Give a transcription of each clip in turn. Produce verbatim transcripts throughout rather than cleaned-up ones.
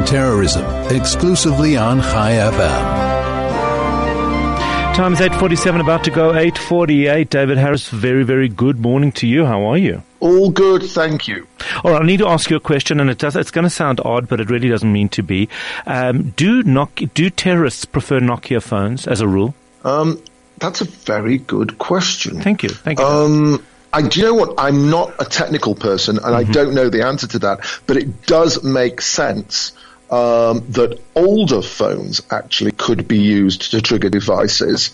Terrorism, exclusively on Chai F M. Time is eight forty-seven, about to go eight forty-eight. David Harris, very, very good morning to you. How are you? All good, thank you. All right, I need to ask you a question, and it does, it's going to sound odd, but it really doesn't mean to be. Um, do Nokia, do terrorists prefer Nokia phones as a rule? Um, that's a very good question. Thank you. Thank you. Um, I, do you know what? I'm not a technical person, and mm-hmm. I don't know the answer to that, but it does make sense um, that older phones actually could be used to trigger devices.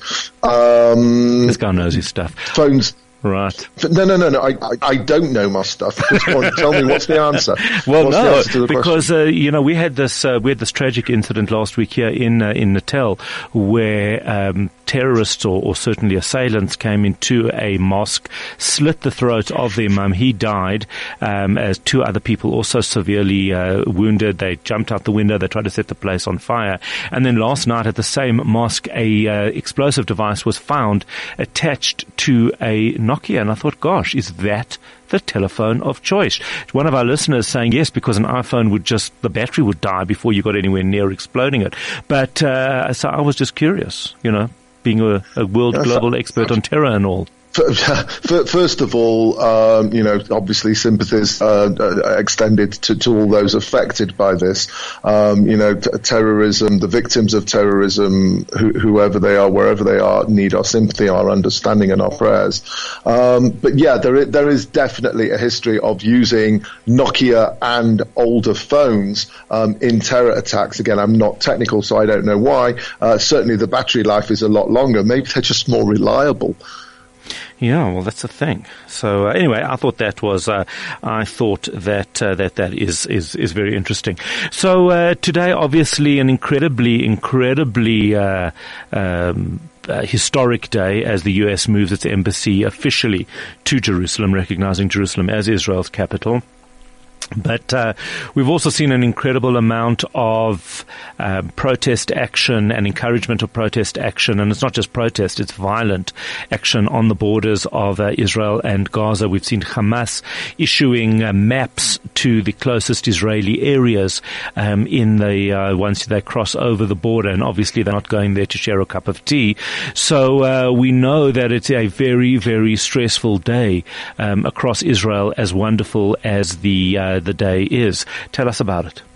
Um, this guy knows his stuff. Phones. Right. No, no, no, no. I, I, I don't know my stuff. Just go on, tell me what's the answer. Well, what's no, the answer to the because uh, you know we had this uh, we had this tragic incident last week here in uh, in Natal where um, terrorists or, or certainly assailants came into a mosque, slit the throat of the imam. He died, um, as two other people also severely uh, wounded. They jumped out the window. They tried to set the place on fire. And then last night at the same mosque, a uh, explosive device was found attached to a Nokia, and I thought, gosh, is that the telephone of choice? One of our listeners saying yes, because an iPhone would just, the battery would die before you got anywhere near exploding it. But uh, so I was just curious, you know, being a, a world global expert on terror and all. First of all, um, you know, obviously sympathies uh, uh, extended to, to all those affected by this. Um, you know, t- terrorism, the victims of terrorism, wh- whoever they are, wherever they are, need our sympathy, our understanding, and our prayers. Um, but yeah, there is, there is definitely a history of using Nokia and older phones um, in terror attacks. Again, I'm not technical, so I don't know why. Uh, certainly, the battery life is a lot longer. Maybe they're just more reliable. Yeah, well, that's the thing. So uh, anyway, I thought that was, uh, I thought that uh, that that is is is very interesting. So uh, today, obviously, an incredibly, incredibly uh, um, uh, historic day as the U S moves its embassy officially to Jerusalem, recognizing Jerusalem as Israel's capital. But uh, we've also seen an incredible amount of uh, protest action and encouragement of protest action. And it's not just protest, it's violent action on the borders of uh, Israel and Gaza. We've seen Hamas issuing uh, maps to the closest Israeli areas um, in the uh, once they cross over the border. And obviously they're not going there to share a cup of tea. So uh, we know that it's a very, very stressful day um, across Israel, as wonderful as the uh, the day is. Tell us about it.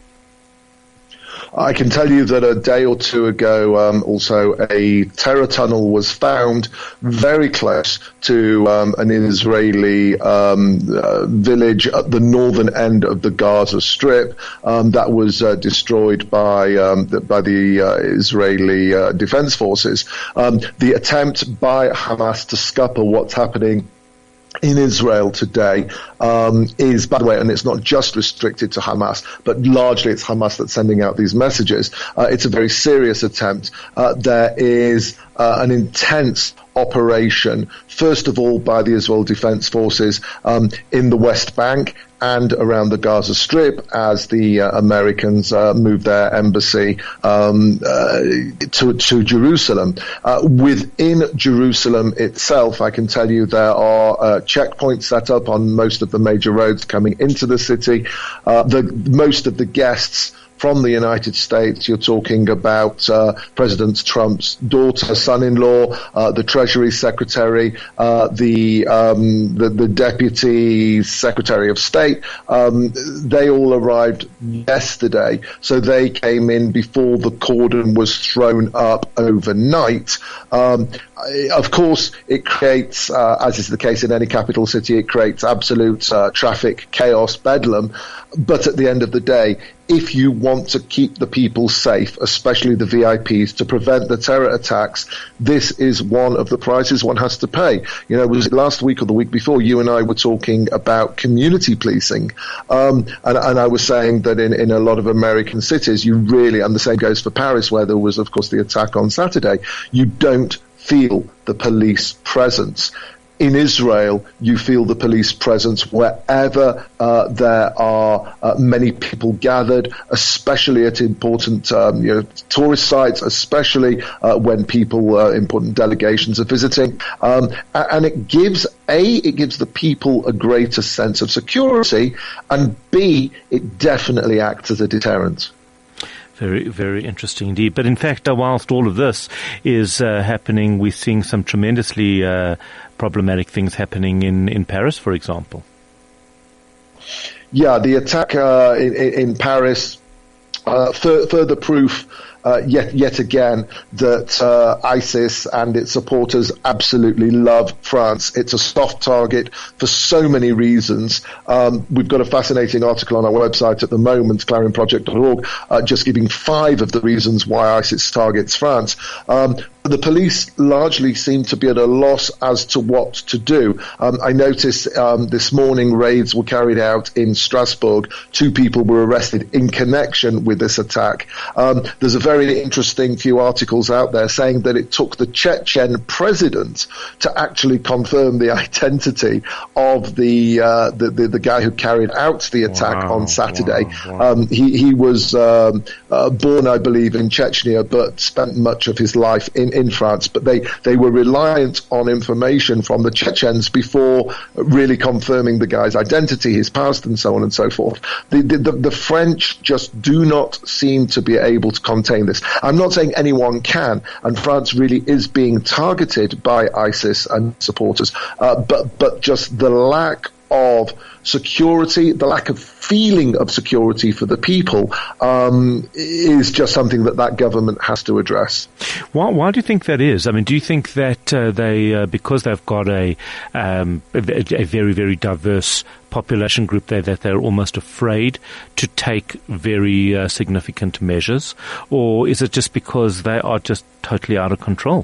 I can tell you that a day or two ago, um, also a terror tunnel was found very close to um, an Israeli um, uh, village at the northern end of the Gaza Strip um, that was uh, destroyed by um, the, by the uh, Israeli uh, Defense Forces. Um, the attempt by Hamas to scupper what's happening in Israel today um, is, by the way, and it's not just restricted to Hamas, but largely it's Hamas that's sending out these messages. Uh, it's a very serious attempt. Uh, there is uh, an intense operation, first of all by the Israel Defense Forces um, in the West Bank and around the Gaza Strip as the uh, Americans uh, move their embassy um, uh, to, to Jerusalem. Uh, within Jerusalem itself, I can tell you there are uh, checkpoints set up on most of the major roads coming into the city. Uh, the most of the guests from the United States, you're talking about uh, President Trump's daughter, son-in-law, uh, the Treasury Secretary, uh, the, um, the the Deputy Secretary of State. Um, they all arrived yesterday, so they came in before the cordon was thrown up overnight. Um, of course, it creates, uh, as is the case in any capital city, it creates absolute uh, traffic chaos, bedlam. But at the end of the day, if you want to keep the people safe, especially the V I Ps, to prevent the terror attacks, this is one of the prices one has to pay. You know, was it last week or the week before, you and I were talking about community policing. Um, and, and I was saying that in, in a lot of American cities, you really, and the same goes for Paris, where there was, of course, the attack on Saturday, you don't feel the police presence. In Israel, you feel the police presence wherever uh, there are uh, many people gathered, especially at important um, you know, tourist sites, especially uh, when people, uh, important delegations are visiting. Um, and it gives, A, it gives the people a greater sense of security, and B, it definitely acts as a deterrent. Very, very interesting indeed. But in fact, uh, whilst all of this is uh, happening, we're seeing some tremendously uh, problematic things happening in, in Paris, for example. Yeah, the attack uh, in, in Paris, uh, fur- further proof Uh, yet, yet again, that uh, ISIS and its supporters absolutely love France. It's a soft target for so many reasons. Um, we've got a fascinating article on our website at the moment, clarion project dot org, uh, just giving five of the reasons why ISIS targets France. Um, the police largely seem to be at a loss as to what to do. Um, I noticed um, this morning raids were carried out in Strasbourg. Two people were arrested in connection with this attack. Um, there's a very interesting few articles out there saying that it took the Chechen president to actually confirm the identity of the uh, the, the, the guy who carried out the attack wow, on Saturday. Wow, wow. Um, he, he was um, uh, born, I believe, in Chechnya, but spent much of his life in, in France. But they, they were reliant on information from the Chechens before really confirming the guy's identity, his past, and so on and so forth. The, the, the, the French just do not seem to be able to contain this. I'm not saying anyone can, and France really is being targeted by ISIS and supporters, uh, but but just the lack of security, the lack of feeling of security for the people um, is just something that that government has to address. Why, why do you think that is? I mean, do you think that uh, they, uh, because they've got a, um, a, a very, very diverse population group there, that they're almost afraid to take very uh, significant measures? Or is it just because they are just totally out of control?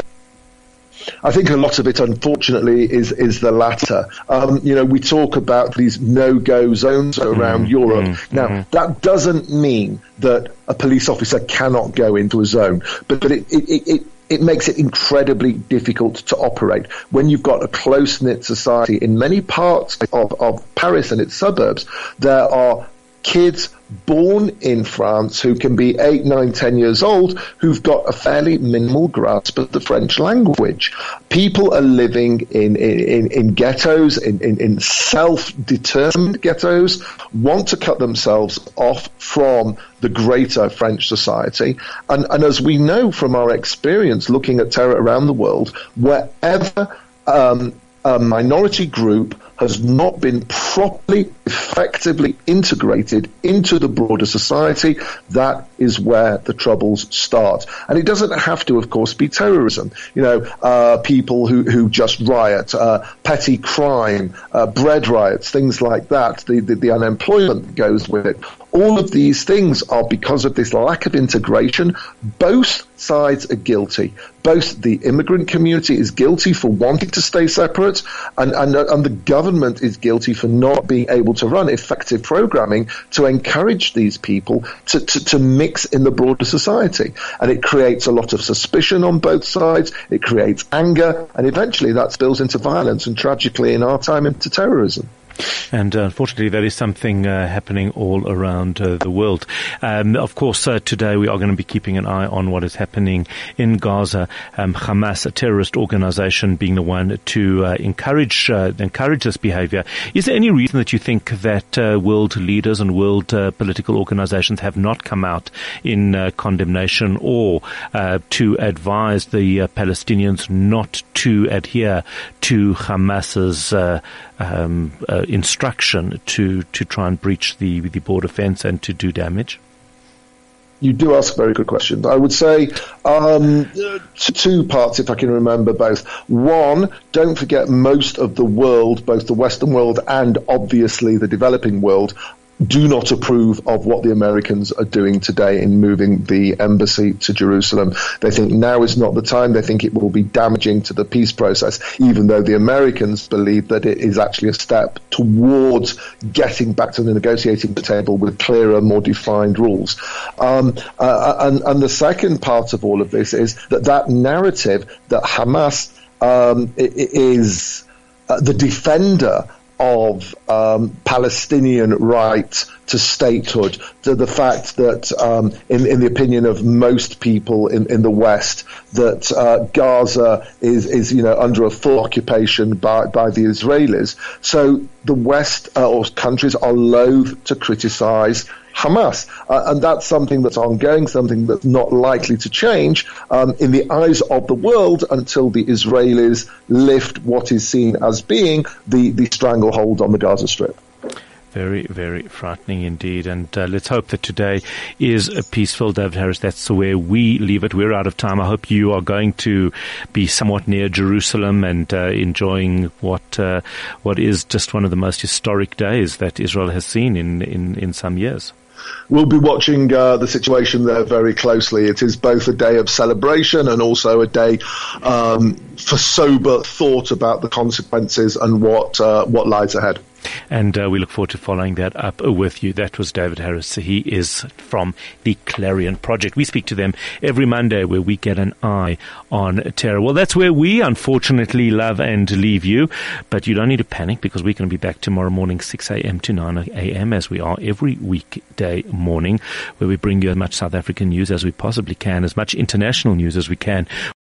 I think a lot of it, unfortunately, is is the latter. Um, you know, we talk about these no-go zones around mm, Europe. Mm, now, mm. that doesn't mean that a police officer cannot go into a zone, but, but it, it, it, it makes it incredibly difficult to operate. When you've got a close-knit society in many parts of, of Paris and its suburbs, there are kids born in France who can be eight, nine, ten years old who've got a fairly minimal grasp of the French language. People are living in, in, in ghettos, in, in, in self-determined ghettos, want to cut themselves off from the greater French society. And, and as we know from our experience looking at terror around the world, wherever um, a minority group has not been properly, effectively integrated into the broader society, that is where the troubles start. And it doesn't have to, of course, be terrorism. You know, uh, people who, who just riot, uh, petty crime, uh, bread riots, things like that, the, the, the unemployment that goes with it. All of these things are because of this lack of integration. Both sides are guilty. Both the immigrant community is guilty for wanting to stay separate, and, and, and the government is guilty for not being able to run effective programming to encourage these people to, to, to mix in the broader society. And it creates a lot of suspicion on both sides. It creates anger, and eventually that spills into violence and, tragically, in our time, into terrorism. And uh, unfortunately, that is something uh, happening all around uh, the world. Um, of course, uh, today we are going to be keeping an eye on what is happening in Gaza. Um, Hamas, a terrorist organization, being the one to uh, encourage uh, encourage this behavior. Is there any reason that you think that uh, world leaders and world uh, political organizations have not come out in uh, condemnation or uh, to advise the uh, Palestinians not to adhere to Hamas's uh, um, uh, instruction to, to try and breach the, the border fence and to do damage? You do ask very good questions. I would say um, two parts, if I can remember both. One, don't forget most of the world, both the Western world and obviously the developing world, do not approve of what the Americans are doing today in moving the embassy to Jerusalem. They think now is not the time. They think it will be damaging to the peace process, even though the Americans believe that it is actually a step towards getting back to the negotiating table with clearer, more defined rules. Um, uh, and, and the second part of all of this is that that narrative that Hamas um, is uh, the defender of um, Palestinian right to statehood, to the fact that, um, in, in the opinion of most people in, in the West, that uh, Gaza is, is, you know, under a full occupation by, by the Israelis. So the West uh, or countries are loath to criticize Hamas. Uh, and that's something that's ongoing, something that's not likely to change um, in the eyes of the world until the Israelis lift what is seen as being the, the stranglehold on the Gaza Strip. Very, very frightening indeed. And uh, let's hope that today is a peaceful. David Harris, that's where we leave it. We're out of time. I hope you are going to be somewhat near Jerusalem and uh, enjoying what uh, what is just one of the most historic days that Israel has seen in, in, in some years. We'll be watching uh, the situation there very closely. It is both a day of celebration and also a day um, for sober thought about the consequences and what uh, what lies ahead. And uh, we look forward to following that up with you. That was David Harris. He is from the Clarion Project. We speak to them every Monday where we get an eye on terror. Well, that's where we unfortunately love and leave you. But you don't need to panic because we're going to be back tomorrow morning, six a.m. to nine a.m. as we are every weekday morning, where we bring you as much South African news as we possibly can, as much international news as we can.